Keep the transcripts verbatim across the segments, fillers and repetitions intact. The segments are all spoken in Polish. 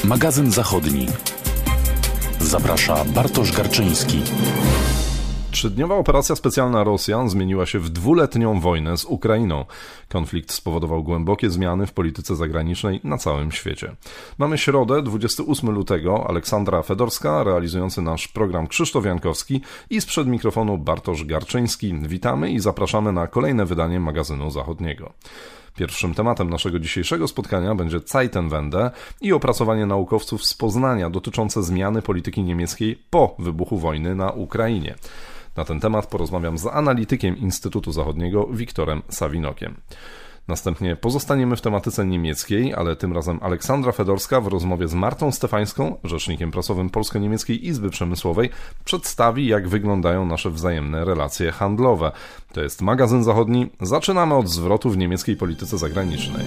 Magazyn Zachodni. Zaprasza Bartosz Garczyński. Trzydniowa operacja specjalna Rosjan zmieniła się w dwuletnią wojnę z Ukrainą. Konflikt spowodował głębokie zmiany w polityce zagranicznej na całym świecie. Mamy środę, dwudziestego ósmego lutego, Aleksandra Fedorska, realizujący nasz program Krzysztof Jankowski i sprzed mikrofonu Bartosz Garczyński. Witamy i zapraszamy na kolejne wydanie Magazynu Zachodniego. Pierwszym tematem naszego dzisiejszego spotkania będzie Zeitenwende i opracowanie naukowców z Poznania dotyczące zmiany polityki niemieckiej po wybuchu wojny na Ukrainie. Na ten temat porozmawiam z analitykiem Instytutu Zachodniego Wiktorem Sawinokiem. Następnie pozostaniemy w tematyce niemieckiej, ale tym razem Aleksandra Fedorska w rozmowie z Martą Stefańską, rzecznikiem prasowym Polsko-Niemieckiej Izby Przemysłowej, przedstawi, jak wyglądają nasze wzajemne relacje handlowe. To jest Magazyn Zachodni. Zaczynamy od zwrotu w niemieckiej polityce zagranicznej.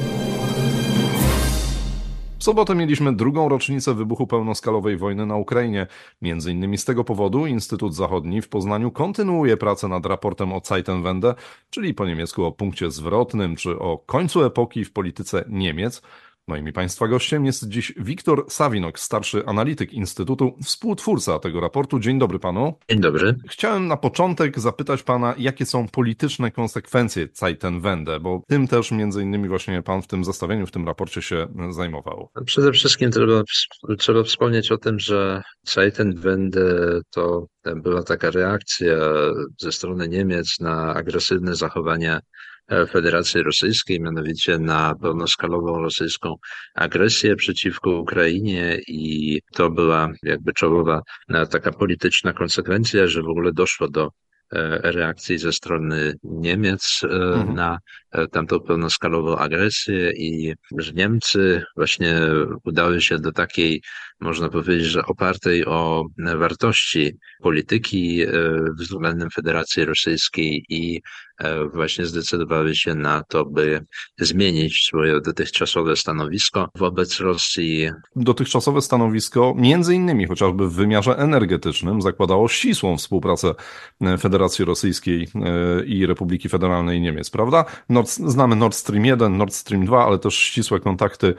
W sobotę mieliśmy drugą rocznicę wybuchu pełnoskalowej wojny na Ukrainie. Między innymi z tego powodu Instytut Zachodni w Poznaniu kontynuuje pracę nad raportem o Zeitenwende, czyli po niemiecku o punkcie zwrotnym, czy o końcu epoki w polityce Niemiec. Moim i Państwa gościem jest dziś Wiktor Sawinok, starszy analityk Instytutu, współtwórca tego raportu. Dzień dobry Panu. Dzień dobry. Chciałem na początek zapytać Pana, jakie są polityczne konsekwencje Zeitenwende, bo tym też między innymi właśnie Pan w tym zestawieniu, w tym raporcie się zajmował. Przede wszystkim trzeba, trzeba wspomnieć o tym, że Zeitenwende to była taka reakcja ze strony Niemiec na agresywne zachowania Federacji Rosyjskiej, mianowicie na pełnoskalową rosyjską agresję przeciwko Ukrainie, i to była jakby czołowa taka polityczna konsekwencja, że w ogóle doszło do reakcji ze strony Niemiec mhm. na tamtą pełnoskalową agresję, i że Niemcy właśnie udały się do takiej, można powiedzieć, że opartej o wartości polityki względem Federacji Rosyjskiej, i właśnie zdecydowały się na to, by zmienić swoje dotychczasowe stanowisko wobec Rosji. Dotychczasowe stanowisko, między innymi chociażby w wymiarze energetycznym, zakładało ścisłą współpracę Federacji Rosyjskiej i Republiki Federalnej Niemiec, prawda? Nord, znamy Nord Stream jeden, Nord Stream dwa, ale też ścisłe kontakty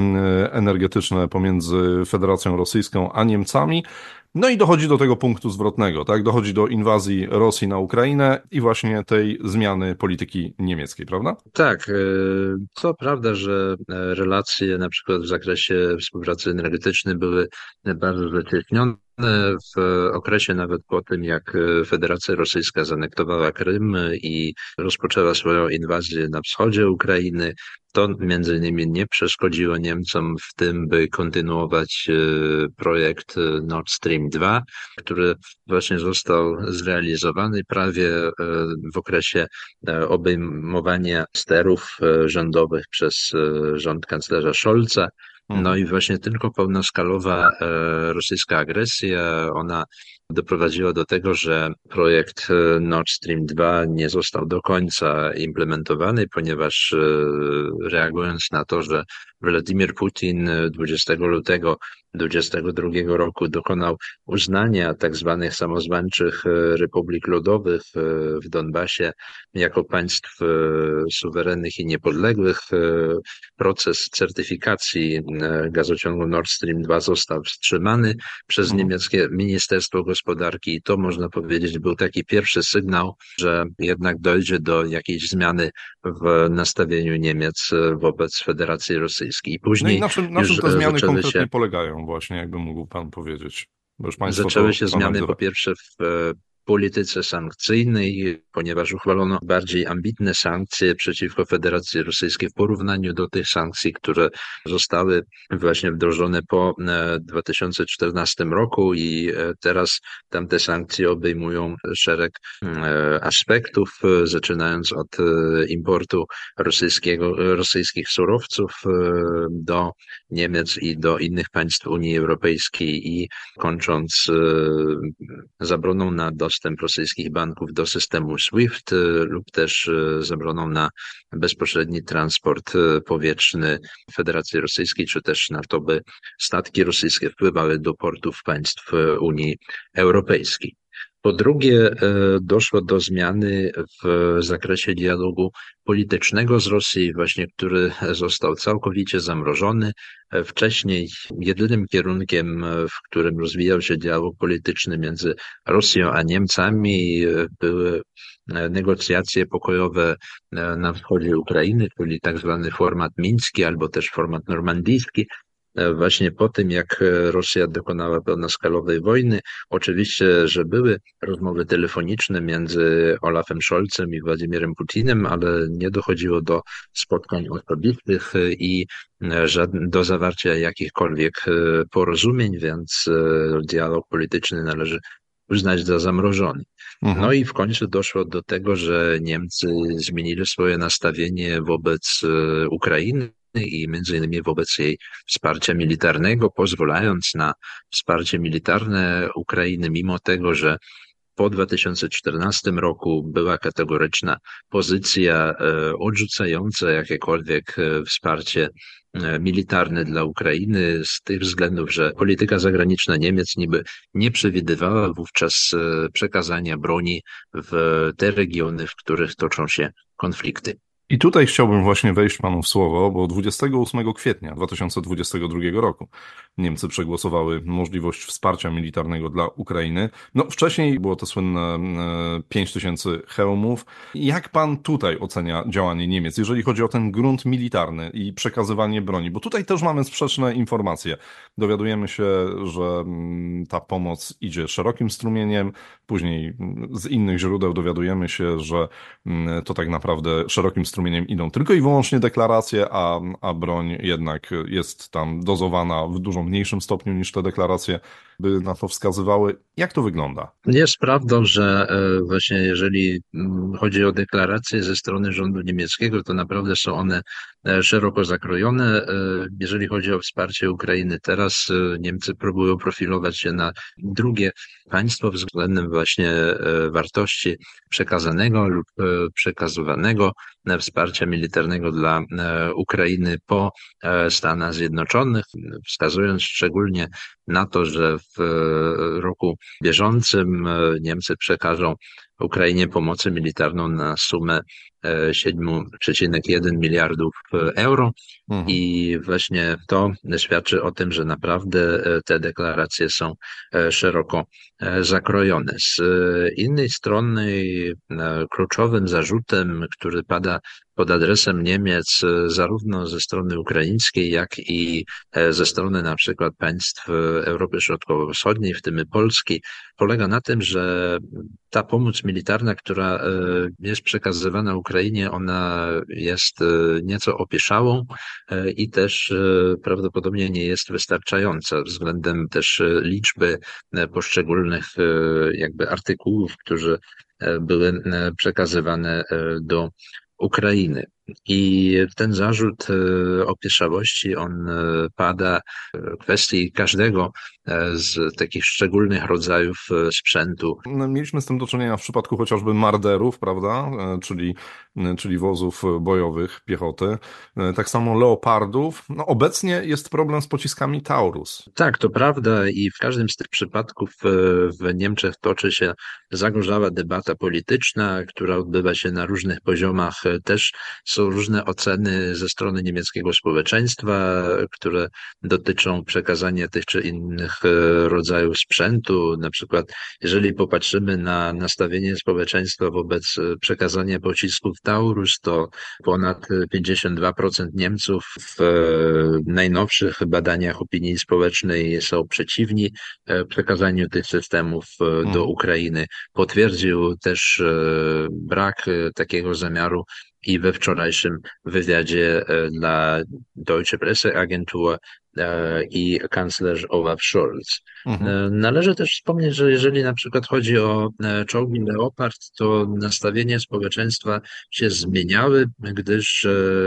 energetyczne pomiędzy Federacją Rosyjską a Niemcami. No i dochodzi do tego punktu zwrotnego, tak? Dochodzi do inwazji Rosji na Ukrainę i właśnie tej zmiany polityki niemieckiej, prawda? Tak, to prawda, że relacje na przykład w zakresie współpracy energetycznej były bardzo zacieśnione. W okresie nawet po tym, jak Federacja Rosyjska zanektowała Krym i rozpoczęła swoją inwazję na wschodzie Ukrainy, to między innymi nie przeszkodziło Niemcom w tym, by kontynuować projekt Nord Stream dwa, który właśnie został zrealizowany prawie w okresie obejmowania sterów rządowych przez rząd kanclerza Scholza. No i właśnie tylko pełnoskalowa rosyjska agresja, ona doprowadziła do tego, że projekt Nord Stream dwa nie został do końca implementowany, ponieważ reagując na to, że Władimir Putin dwudziestego lutego dwudziestego drugiego roku dokonał uznania tak zwanych samozwańczych republik ludowych w Donbasie jako państw suwerennych i niepodległych, proces certyfikacji gazociągu Nord Stream dwa został wstrzymany przez niemieckie Ministerstwo Gospodarki, i to, można powiedzieć, był taki pierwszy sygnał, że jednak dojdzie do jakiejś zmiany w nastawieniu Niemiec wobec Federacji Rosyjskiej. I później no i na czym, na czym te zmiany konkretnie się... polegają właśnie, jakby mógł Pan powiedzieć? Bo już Zaczęły się zmiany po pierwsze w polityce sankcyjnej, ponieważ uchwalono bardziej ambitne sankcje przeciwko Federacji Rosyjskiej w porównaniu do tych sankcji, które zostały właśnie wdrożone po dwa tysiące czternastym roku, i teraz tamte sankcje obejmują szereg aspektów, zaczynając od importu rosyjskiego, rosyjskich surowców do Niemiec i do innych państw Unii Europejskiej, i kończąc zabroną na dostęp rosyjskich banków do systemu SWIFT lub też zabroną na bezpośredni transport powietrzny Federacji Rosyjskiej, czy też na to, by statki rosyjskie wpływały do portów państw Unii Europejskiej. Po drugie, doszło do zmiany w zakresie dialogu politycznego z Rosją, właśnie który został całkowicie zamrożony. Wcześniej jedynym kierunkiem, w którym rozwijał się dialog polityczny między Rosją a Niemcami, były negocjacje pokojowe na wschodzie Ukrainy, czyli tak zwany format miński albo też format normandyjski. Właśnie po tym, jak Rosja dokonała pełnoskalowej wojny, oczywiście, że były rozmowy telefoniczne między Olafem Scholzem i Władimirem Putinem, ale nie dochodziło do spotkań osobistych i do zawarcia jakichkolwiek porozumień, więc dialog polityczny należy uznać za zamrożony. Mhm. No i w końcu doszło do tego, że Niemcy zmienili swoje nastawienie wobec Ukrainy i między innymi wobec jej wsparcia militarnego, pozwalając na wsparcie militarne Ukrainy, mimo tego, że po dwa tysiące czternastym roku była kategoryczna pozycja odrzucająca jakiekolwiek wsparcie militarne dla Ukrainy z tych względów, że polityka zagraniczna Niemiec niby nie przewidywała wówczas przekazania broni w te regiony, w których toczą się konflikty. I tutaj chciałbym właśnie wejść panu w słowo, bo dwudziestego ósmego kwietnia dwa tysiące dwudziestego drugiego roku Niemcy przegłosowały możliwość wsparcia militarnego dla Ukrainy. No wcześniej było to słynne pięć tysięcy hełmów. Jak pan tutaj ocenia działanie Niemiec, jeżeli chodzi o ten grunt militarny i przekazywanie broni? Bo tutaj też mamy sprzeczne informacje. Dowiadujemy się, że ta pomoc idzie szerokim strumieniem. Później z innych źródeł dowiadujemy się, że to tak naprawdę szerokim strumieniem idą tylko i wyłącznie deklaracje, a, a broń jednak jest tam dozowana w dużo mniejszym stopniu niż te deklaracje by na to wskazywały. Jak to wygląda? Jest prawdą, że właśnie jeżeli chodzi o deklaracje ze strony rządu niemieckiego, to naprawdę są one szeroko zakrojone. Jeżeli chodzi o wsparcie Ukrainy teraz, Niemcy próbują profilować się na drugie państwo względem właśnie wartości przekazanego lub przekazywanego wsparcia militarnego dla Ukrainy po Stanach Zjednoczonych, wskazując szczególnie na to, że w roku bieżącym Niemcy przekażą Ukrainie pomocy militarną na sumę siedem przecinek jeden miliardów euro mhm. i właśnie to świadczy o tym, że naprawdę te deklaracje są szeroko zakrojone. Z innej strony kluczowym zarzutem, który pada pod adresem Niemiec zarówno ze strony ukraińskiej, jak i ze strony na przykład państw Europy Środkowo-Wschodniej, w tym Polski, polega na tym, że ta pomoc militarna, która jest przekazywana Ukrainie, ona jest nieco opieszałą i też prawdopodobnie nie jest wystarczająca względem też liczby poszczególnych jakby artykułów, które były przekazywane do Ukrainy. I ten zarzut opieszałości, on pada w kwestii każdego z takich szczególnych rodzajów sprzętu. Mieliśmy z tym do czynienia w przypadku chociażby Marderów, prawda, czyli, czyli wozów bojowych piechoty. Tak samo Leopardów. No, obecnie jest problem z pociskami Taurus. Tak, to prawda i w każdym z tych przypadków w Niemczech toczy się zagorzała debata polityczna, która odbywa się na różnych poziomach. Też są różne oceny ze strony niemieckiego społeczeństwa, które dotyczą przekazania tych czy innych rodzajów sprzętu. Na przykład, jeżeli popatrzymy na nastawienie społeczeństwa wobec przekazania pocisków Taurus, to ponad pięćdziesiąt dwa procent Niemców w najnowszych badaniach opinii społecznej są przeciwni przekazaniu tych systemów do Ukrainy. Potwierdził też brak takiego zamiaru i we wczorajszym wywiadzie dla Deutsche Presseagentur i kanclerz Olaf Scholz. Mhm. Należy też wspomnieć, że jeżeli na przykład chodzi o czołgi Leopard, to nastawienie społeczeństwa się zmieniały, gdyż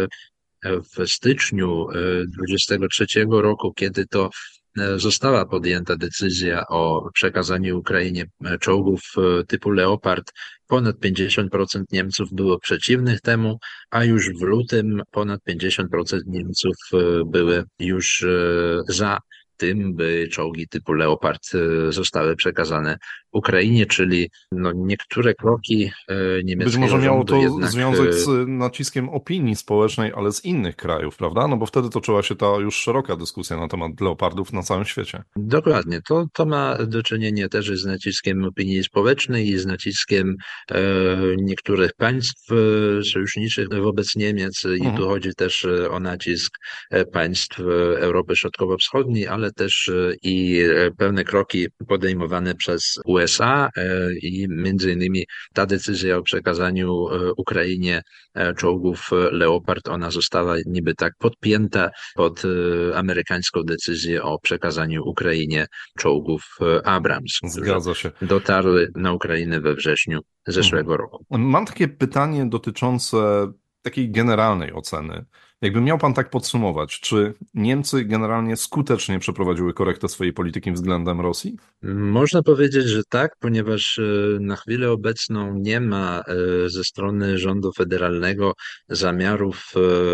w styczniu dwudziestego trzeciego roku, kiedy to została podjęta decyzja o przekazaniu Ukrainie czołgów typu Leopard, ponad pięćdziesiąt procent Niemców było przeciwnych temu, a już w lutym ponad pięćdziesiąt procent Niemców były już za tym, by czołgi typu Leopard zostały przekazane Ukrainie, czyli no niektóre kroki niemieckiego Być może miało rządu to jednak... związek z naciskiem opinii społecznej, ale z innych krajów, prawda? No bo wtedy toczyła się ta już szeroka dyskusja na temat leopardów na całym świecie. Dokładnie. To, to ma do czynienia też z naciskiem opinii społecznej i z naciskiem e, niektórych państw e, sojuszniczych wobec Niemiec. I Mhm. tu chodzi też o nacisk państw Europy Środkowo-Wschodniej, ale też e, i pewne kroki podejmowane przez U S A e, i między innymi ta decyzja o przekazaniu e, Ukrainie e, czołgów Leopard, ona została niby tak podpięta pod e, amerykańską decyzję o przekazaniu Ukrainie czołgów Abrams, które Zgadza się. dotarły na Ukrainę we wrześniu zeszłego Mhm. roku. Mam takie pytanie dotyczące takiej generalnej oceny. Jakby miał pan tak podsumować, czy Niemcy generalnie skutecznie przeprowadziły korektę swojej polityki względem Rosji? Można powiedzieć, że tak, ponieważ e, na chwilę obecną nie ma e, ze strony rządu federalnego zamiarów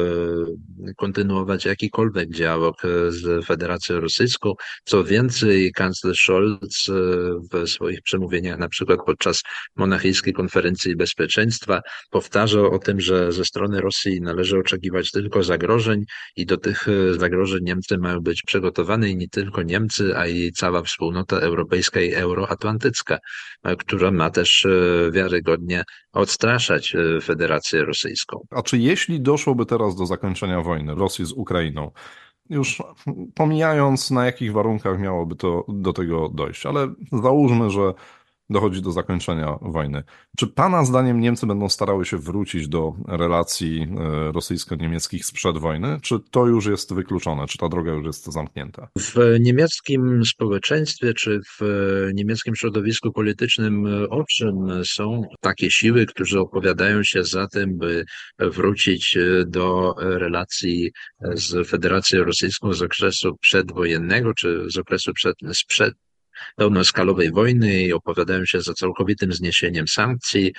e, kontynuować jakikolwiek dialog e, z Federacją Rosyjską. Co więcej, kanclerz Scholz e, w swoich przemówieniach, na przykład podczas Monachijskiej Konferencji Bezpieczeństwa, powtarzał o tym, że ze strony Rosji należy oczekiwać tylko zagrożeń i do tych e, zagrożeń Niemcy mają być przygotowane i nie tylko Niemcy, a i cała wspólnota europejska. Europejska i euroatlantycka, która ma też wiarygodnie odstraszać Federację Rosyjską. A czy jeśli doszłoby teraz do zakończenia wojny Rosji z Ukrainą, już pomijając na jakich warunkach miałoby to do tego dojść, ale załóżmy, że dochodzi do zakończenia wojny. Czy pana zdaniem Niemcy będą starały się wrócić do relacji rosyjsko-niemieckich sprzed wojny? Czy to już jest wykluczone? Czy ta droga już jest zamknięta? W niemieckim społeczeństwie czy w niemieckim środowisku politycznym owszem są takie siły, które opowiadają się za tym, by wrócić do relacji z Federacją Rosyjską z okresu przedwojennego czy z okresu przed, sprzed pełnoskalowej wojny i opowiadają się za całkowitym zniesieniem sankcji,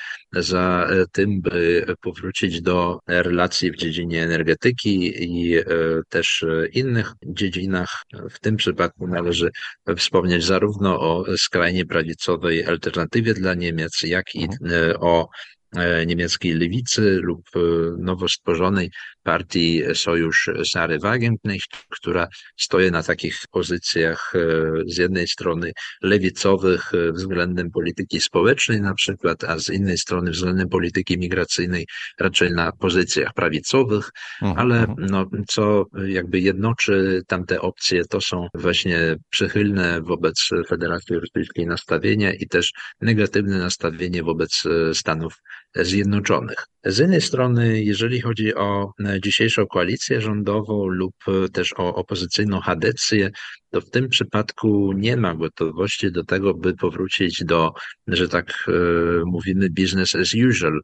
za tym, by powrócić do relacji w dziedzinie energetyki i też innych dziedzinach. W tym przypadku należy wspomnieć zarówno o skrajnie prawicowej alternatywie dla Niemiec, jak i o niemieckiej lewicy lub nowo stworzonej partii Sojusz Sary Wagenknecht, która stoi na takich pozycjach z jednej strony lewicowych względem polityki społecznej na przykład, a z innej strony względem polityki migracyjnej raczej na pozycjach prawicowych, mhm, ale no, co jakby jednoczy tamte opcje, to są właśnie przychylne wobec Federacji Rosyjskiej nastawienia i też negatywne nastawienie wobec Stanów Zjednoczonych. Z jednej strony, jeżeli chodzi o dzisiejszą koalicję rządową lub też o opozycyjną Hadecję, to w tym przypadku nie ma gotowości do tego, by powrócić do, że tak e, mówimy, business as usual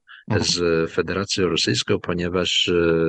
z Federacją Rosyjską, ponieważ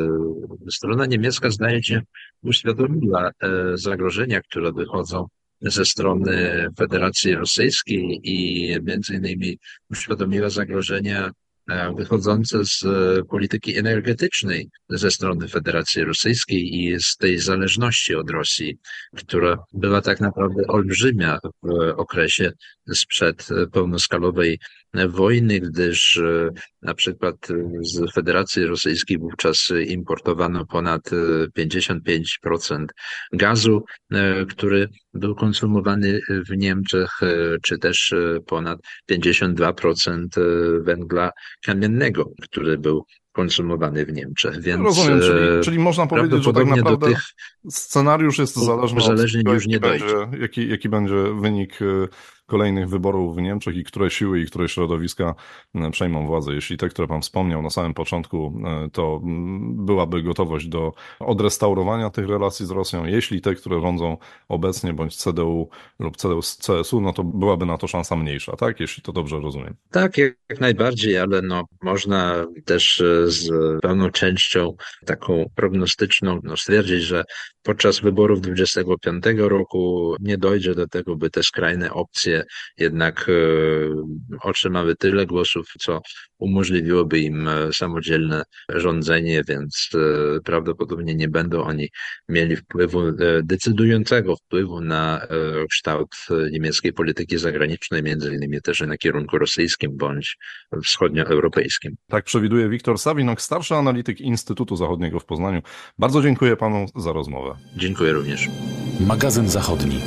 e, strona niemiecka zdaje się uświadomiła e, zagrożenia, które wychodzą ze strony Federacji Rosyjskiej i między innymi uświadomiła zagrożenia wychodzące z polityki energetycznej ze strony Federacji Rosyjskiej i z tej zależności od Rosji, która była tak naprawdę olbrzymia w okresie sprzed pełnoskalowej wojny, gdyż na przykład z Federacji Rosyjskiej wówczas importowano ponad pięćdziesiąt pięć procent gazu, który był konsumowany w Niemczech, czy też ponad pięćdziesiąt dwa procent węgla kamiennego, który był konsumowany w Niemczech. Więc rozumiem, czyli, czyli można powiedzieć, że tak naprawdę tych scenariusz jest zależny od tego, już nie jaki, dojdzie. będzie, jaki, jaki będzie wynik kolejnych wyborów w Niemczech i które siły i które środowiska przejmą władzę. Jeśli te, które pan wspomniał na samym początku, to byłaby gotowość do odrestaurowania tych relacji z Rosją. Jeśli te, które rządzą obecnie, bądź C D U lub C S U, no to byłaby na to szansa mniejsza, tak? Jeśli to dobrze rozumiem. Tak, jak, jak najbardziej, ale no, można też z pełną częścią taką prognostyczną no, stwierdzić, że podczas wyborów dwudziestego piątego roku nie dojdzie do tego, by te skrajne opcje jednak e, otrzymały tyle głosów, co umożliwiłoby im samodzielne rządzenie, więc prawdopodobnie nie będą oni mieli wpływu, decydującego wpływu na kształt niemieckiej polityki zagranicznej, między innymi też na kierunku rosyjskim bądź wschodnioeuropejskim. Tak przewiduje Wiktor Sawinok, starszy analityk Instytutu Zachodniego w Poznaniu. Bardzo dziękuję panu za rozmowę. Dziękuję również. Magazyn Zachodni.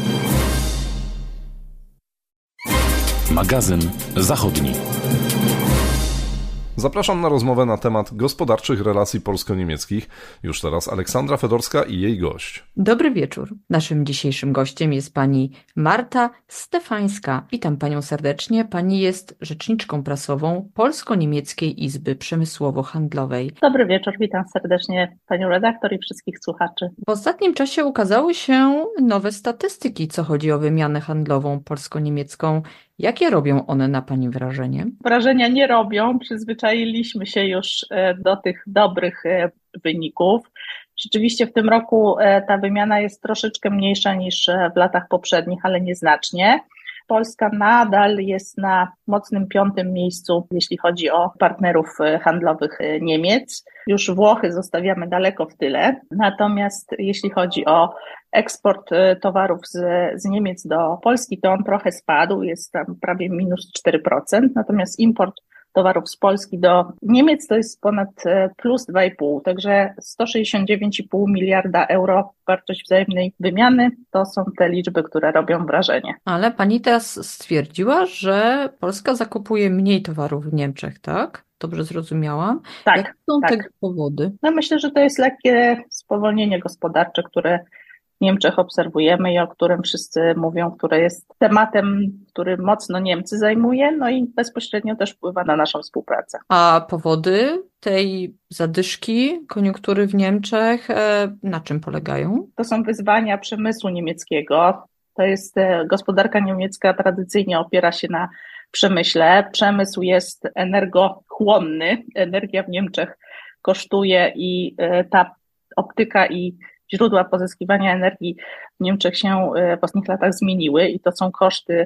Magazyn Zachodni. Zapraszam na rozmowę na temat gospodarczych relacji polsko-niemieckich. Już teraz Aleksandra Fedorska i jej gość. Dobry wieczór. Naszym dzisiejszym gościem jest pani Marta Stefańska. Witam panią serdecznie. Pani jest rzeczniczką prasową Polsko-Niemieckiej Izby Przemysłowo-Handlowej. Dobry wieczór. Witam serdecznie panią redaktor i wszystkich słuchaczy. W ostatnim czasie ukazały się nowe statystyki, co chodzi o wymianę handlową polsko-niemiecką. Jakie robią one na pani wrażenie? Wrażenia nie robią. Przyzwyczailiśmy się już do tych dobrych wyników. Rzeczywiście w tym roku ta wymiana jest troszeczkę mniejsza niż w latach poprzednich, ale nieznacznie. Polska nadal jest na mocnym piątym miejscu, jeśli chodzi o partnerów handlowych Niemiec. Już Włochy zostawiamy daleko w tyle. Natomiast jeśli chodzi o eksport towarów z, z Niemiec do Polski, to on trochę spadł, jest tam prawie minus cztery procent. Natomiast import towarów z Polski do Niemiec to jest ponad plus dwa i pół, także sto sześćdziesiąt dziewięć i pół miliarda euro wartość wzajemnej wymiany, to są te liczby, które robią wrażenie. Ale pani teraz stwierdziła, że Polska zakupuje mniej towarów w Niemczech, tak? Dobrze zrozumiałam? Tak. Jakie są tak. tego powody? No myślę, że to jest lekkie spowolnienie gospodarcze, które w Niemczech obserwujemy i o którym wszyscy mówią, które jest tematem, który mocno Niemcy zajmuje, no i bezpośrednio też wpływa na naszą współpracę. A powody tej zadyszki koniunktury w Niemczech na czym polegają? To są wyzwania przemysłu niemieckiego. To jest gospodarka niemiecka tradycyjnie opiera się na przemyśle. Przemysł jest energochłonny. Energia w Niemczech kosztuje i ta optyka i źródła pozyskiwania energii w Niemczech się w ostatnich latach zmieniły i to są koszty,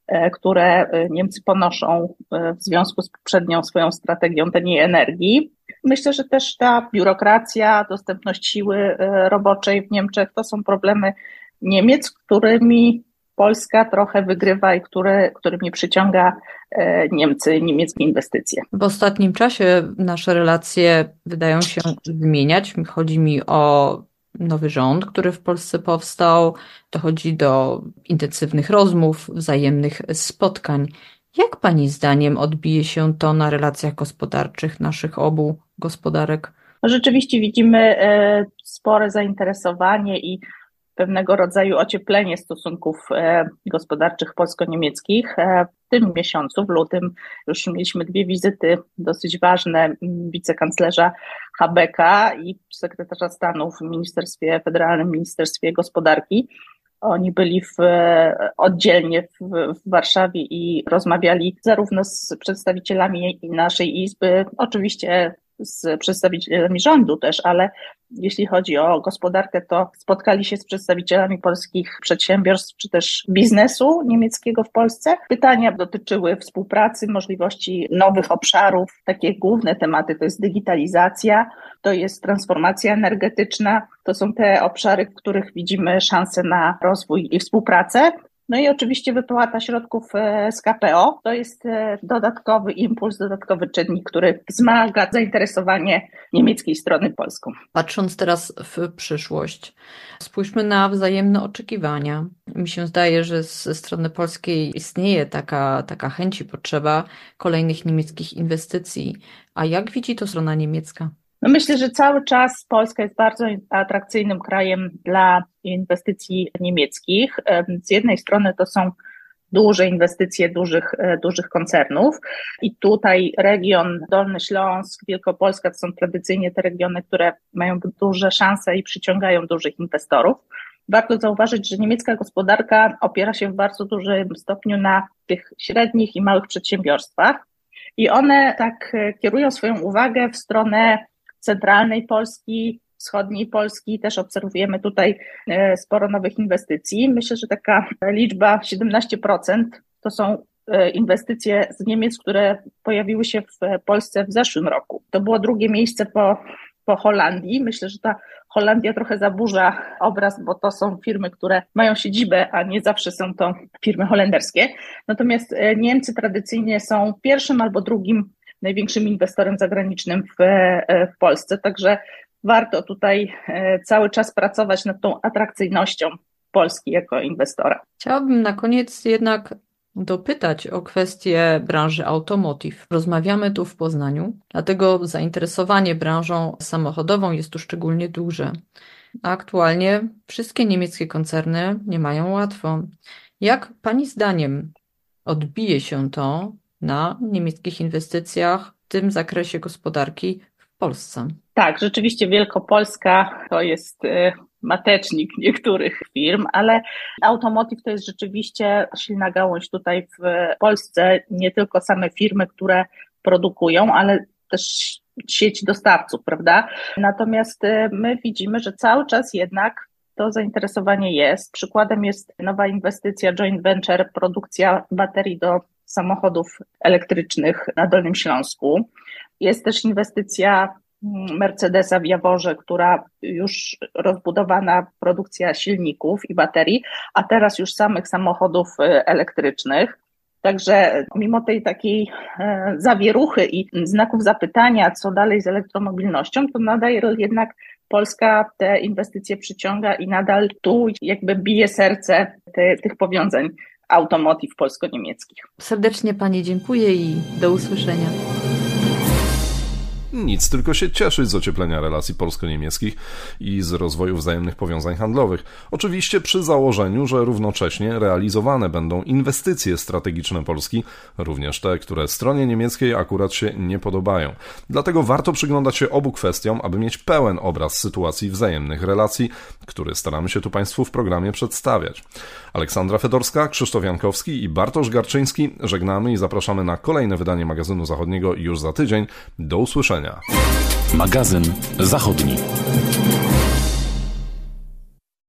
które Niemcy ponoszą w związku z poprzednią swoją strategią taniej energii. Myślę, że też ta biurokracja, dostępność siły roboczej w Niemczech to są problemy Niemiec, którymi Polska trochę wygrywa i które, którymi przyciąga Niemcy, niemieckie inwestycje. W ostatnim czasie nasze relacje wydają się zmieniać. Chodzi mi o nowy rząd, który w Polsce powstał, dochodzi do intensywnych rozmów, wzajemnych spotkań. Jak pani zdaniem odbije się to na relacjach gospodarczych naszych obu gospodarek? Rzeczywiście widzimy spore zainteresowanie i pewnego rodzaju ocieplenie stosunków gospodarczych polsko-niemieckich. W tym miesiącu, w lutym, już mieliśmy dwie wizyty dosyć ważne wicekanclerza Habecka i sekretarza stanu w Ministerstwie Federalnym, Ministerstwie Gospodarki. Oni byli w, oddzielnie w, w Warszawie i rozmawiali zarówno z przedstawicielami naszej Izby, oczywiście z przedstawicielami rządu też, ale jeśli chodzi o gospodarkę, to spotkali się z przedstawicielami polskich przedsiębiorstw czy też biznesu niemieckiego w Polsce. Pytania dotyczyły współpracy, możliwości nowych obszarów. Takie główne tematy to jest digitalizacja, to jest transformacja energetyczna. To są te obszary, w których widzimy szansę na rozwój i współpracę. No i oczywiście wypłata środków z K P O to jest dodatkowy impuls, dodatkowy czynnik, który wzmaga zainteresowanie niemieckiej strony polską. Patrząc teraz w przyszłość, spójrzmy na wzajemne oczekiwania. Mi się zdaje, że ze strony polskiej istnieje taka, taka chęć i potrzeba kolejnych niemieckich inwestycji. A jak widzi to strona niemiecka? No myślę, że cały czas Polska jest bardzo atrakcyjnym krajem dla inwestycji niemieckich. Z jednej strony to są duże inwestycje dużych, dużych koncernów i tutaj region Dolny Śląsk, Wielkopolska to są tradycyjnie te regiony, które mają duże szanse i przyciągają dużych inwestorów. Warto zauważyć, że niemiecka gospodarka opiera się w bardzo dużym stopniu na tych średnich i małych przedsiębiorstwach i one tak kierują swoją uwagę w stronę centralnej Polski, wschodniej Polski. Też obserwujemy tutaj sporo nowych inwestycji. Myślę, że taka liczba siedemnaście procent to są inwestycje z Niemiec, które pojawiły się w Polsce w zeszłym roku. To było drugie miejsce po, po Holandii. Myślę, że ta Holandia trochę zaburza obraz, bo to są firmy, które mają siedzibę, a nie zawsze są to firmy holenderskie. Natomiast Niemcy tradycyjnie są pierwszym albo drugim największym inwestorem zagranicznym w, w Polsce, także warto tutaj cały czas pracować nad tą atrakcyjnością Polski jako inwestora. Chciałabym na koniec jednak dopytać o kwestię branży automotive. Rozmawiamy tu w Poznaniu, dlatego zainteresowanie branżą samochodową jest tu szczególnie duże. A aktualnie wszystkie niemieckie koncerny nie mają łatwo. Jak Pani zdaniem odbije się to na niemieckich inwestycjach w tym zakresie gospodarki w Polsce? Tak, rzeczywiście Wielkopolska to jest matecznik niektórych firm, ale automotive to jest rzeczywiście silna gałąź tutaj w Polsce. Nie tylko same firmy, które produkują, ale też sieć dostawców, prawda? Natomiast my widzimy, że cały czas jednak to zainteresowanie jest. Przykładem jest nowa inwestycja joint venture, produkcja baterii do samochodów elektrycznych na Dolnym Śląsku. Jest też inwestycja Mercedesa w Jaworze, która już rozbudowana produkcja silników i baterii, a teraz już samych samochodów elektrycznych. Także mimo tej takiej zawieruchy i znaków zapytania, co dalej z elektromobilnością, to nadal jednak Polska te inwestycje przyciąga i nadal tu jakby bije serce te, tych powiązań automotive polsko-niemieckich. Serdecznie Pani dziękuję i do usłyszenia. Nic, tylko się cieszyć z ocieplenia relacji polsko-niemieckich i z rozwoju wzajemnych powiązań handlowych. Oczywiście przy założeniu, że równocześnie realizowane będą inwestycje strategiczne Polski, również te, które stronie niemieckiej akurat się nie podobają. Dlatego warto przyglądać się obu kwestiom, aby mieć pełen obraz sytuacji wzajemnych relacji, który staramy się tu Państwu w programie przedstawiać. Aleksandra Fedorska, Krzysztof Jankowski i Bartosz Garczyński żegnamy i zapraszamy na kolejne wydanie Magazynu Zachodniego już za tydzień. Do usłyszenia. Magazyn Zachodni.